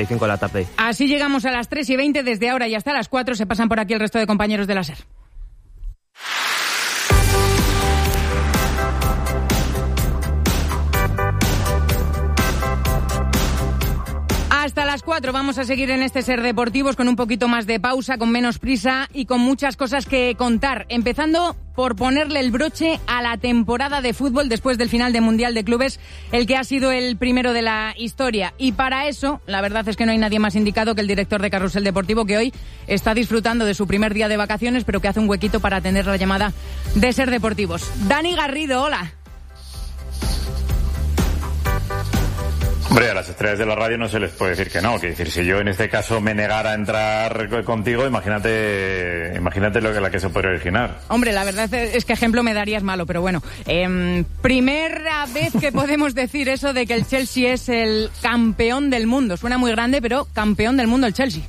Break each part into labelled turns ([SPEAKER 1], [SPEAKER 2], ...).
[SPEAKER 1] 2:45 de la tarde.
[SPEAKER 2] Así llegamos a las 3:20, desde ahora y hasta las 4 se pasan por aquí el resto de compañeros de la SER. Hasta las 4 vamos a seguir en este Ser Deportivos con un poquito más de pausa, con menos prisa y con muchas cosas que contar. Empezando por ponerle el broche a la temporada de fútbol después del final de Mundial de Clubes, el que ha sido el primero de la historia. Y para eso, la verdad es que no hay nadie más indicado que el director de Carrusel Deportivo, que hoy está disfrutando de su primer día de vacaciones, pero que hace un huequito para atender la llamada de Ser Deportivos. Dani Garrido, hola.
[SPEAKER 3] Hombre, a las estrellas de la radio no se les puede decir que no. Quiero decir, si yo en este caso me negara a entrar contigo, imagínate la que se podría originar.
[SPEAKER 2] Hombre, la verdad es que ejemplo me darías malo, pero bueno. Primera vez que podemos decir eso de que el Chelsea es el campeón del mundo. Suena muy grande, pero campeón del mundo el Chelsea.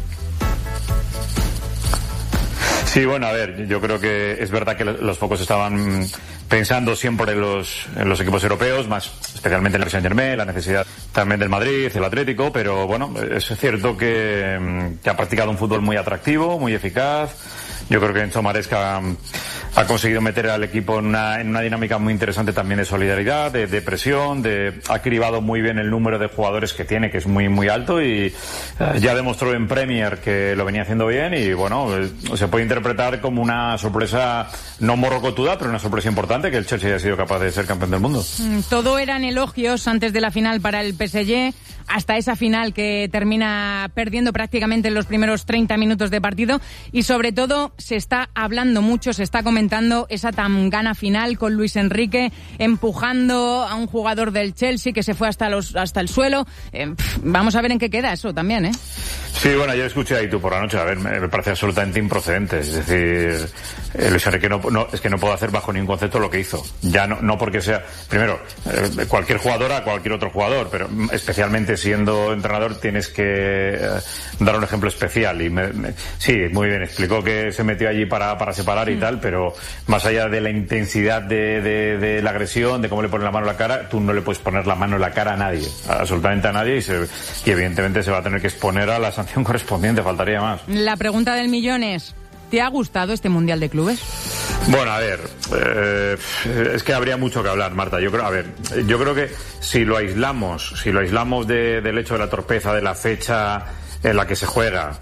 [SPEAKER 3] Sí, bueno, a ver, yo creo que es verdad que los focos estaban pensando siempre en los equipos europeos, más especialmente en el Saint-Germain, la necesidad también del Madrid, el Atlético, pero bueno, es cierto que ha practicado un fútbol muy atractivo, muy eficaz. Yo creo que Enzo Maresca ha conseguido meter al equipo en una dinámica muy interesante también de solidaridad, de presión, ha cribado muy bien el número de jugadores que tiene, que es muy muy alto, y ya demostró en Premier que lo venía haciendo bien, y bueno, se puede interpretar como una sorpresa no morrocotuda, pero una sorpresa importante que el Chelsea haya sido capaz de ser campeón del mundo.
[SPEAKER 2] Todo eran elogios antes de la final para el PSG, hasta esa final que termina perdiendo prácticamente en los primeros 30 minutos de partido, y sobre todo se está hablando mucho, se está comentando esa tangana final con Luis Enrique empujando a un jugador del Chelsea que se fue hasta el suelo. Vamos a ver en qué queda eso también, ¿eh?
[SPEAKER 3] Sí, bueno, yo escuché ahí tú por la noche, a ver, me parece absolutamente improcedente. Es decir, Luis Enrique es que no puedo hacer bajo ningún concepto lo que hizo. Ya no porque sea, primero, cualquier jugador a cualquier otro jugador, pero especialmente siendo entrenador tienes que dar un ejemplo especial. Y sí, muy bien, explicó que se metió allí para separar y tal, pero más allá de la intensidad de la agresión, de cómo le pone la mano en la cara, tú no le puedes poner la mano en la cara a nadie, absolutamente a nadie, y evidentemente se va a tener que exponer a la sanción correspondiente, faltaría más.
[SPEAKER 2] La pregunta del millón es: ¿te ha gustado este Mundial de Clubes?
[SPEAKER 3] Bueno, a ver, es que habría mucho que hablar, Marta. Yo creo que si lo aislamos del hecho de la torpeza, de la fecha en la que se juega,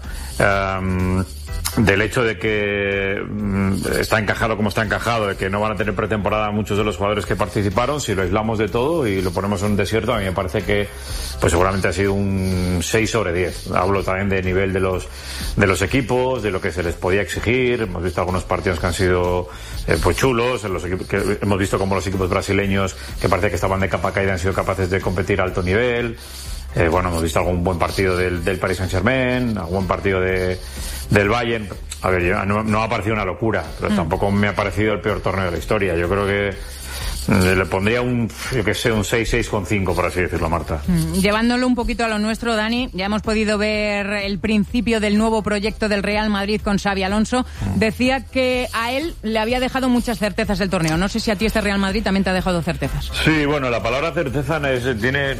[SPEAKER 3] del hecho de que está encajado como está encajado, de que no van a tener pretemporada muchos de los jugadores que participaron, si lo aislamos de todo y lo ponemos en un desierto, a mí me parece que pues seguramente ha sido un 6 sobre 10. Hablo también de nivel de los equipos, de lo que se les podía exigir. Hemos visto algunos partidos que han sido pues chulos, en los equipos que hemos visto como los equipos brasileños que parece que estaban de capa caída han sido capaces de competir a alto nivel. Bueno, hemos visto algún buen partido del Paris Saint-Germain, algún partido del Bayern. A ver, no ha parecido una locura, pero tampoco me ha parecido el peor torneo de la historia. Yo creo que le pondría un 6,5, por así decirlo, Marta.
[SPEAKER 2] Llevándolo un poquito a lo nuestro, Dani, ya hemos podido ver el principio del nuevo proyecto del Real Madrid con Xabi Alonso. Decía que a él le había dejado muchas certezas el torneo. No sé si a ti este Real Madrid también te ha dejado certezas.
[SPEAKER 3] Sí, bueno, la palabra certeza tiene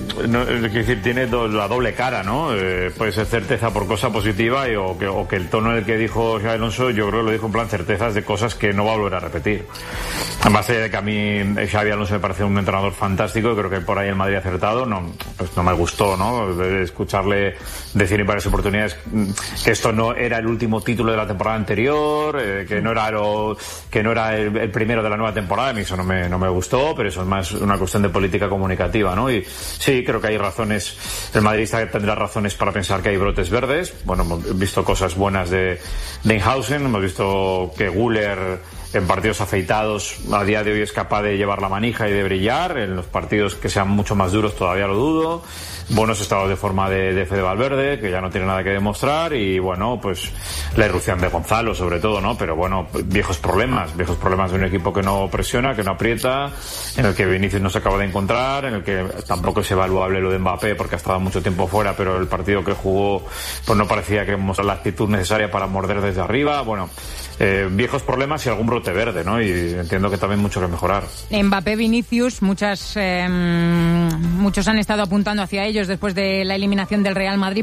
[SPEAKER 3] la doble cara, ¿no? Puede ser certeza por cosa positiva o que el tono en el que dijo Xabi Alonso, yo creo que lo dijo en plan certezas de cosas que no va a volver a repetir. Además de que a mí Xabi Alonso me parece un entrenador fantástico, creo que por ahí el Madrid ha acertado. No me gustó, ¿no? De escucharle decir en varias oportunidades que esto no era el último título de la temporada anterior, que no era el primero de la nueva temporada. A mí eso no me gustó, pero eso es más una cuestión de política comunicativa, ¿no? Y sí, creo que hay razones, el madridista tendrá razones para pensar que hay brotes verdes. Bueno, hemos visto cosas buenas de Denhausen, hemos visto que Güler en partidos afeitados a día de hoy es capaz de llevar la manija y de brillar. En los partidos que sean mucho más duros todavía lo dudo. Buenos estados de forma de Fede Valverde, que ya no tiene nada que demostrar, y bueno, pues la irrupción de Gonzalo sobre todo, ¿no? Pero bueno, viejos problemas de un equipo que no presiona, que no aprieta, en el que Vinicius no se acaba de encontrar, en el que tampoco es evaluable lo de Mbappé porque ha estado mucho tiempo fuera, pero el partido que jugó pues no parecía que mostrar la actitud necesaria para morder desde arriba. Bueno, viejos problemas y algún brote verde, ¿no? Y entiendo que también mucho que mejorar.
[SPEAKER 2] Mbappé, Vinicius, muchos han estado apuntando hacia ellos después de la eliminación del Real Madrid.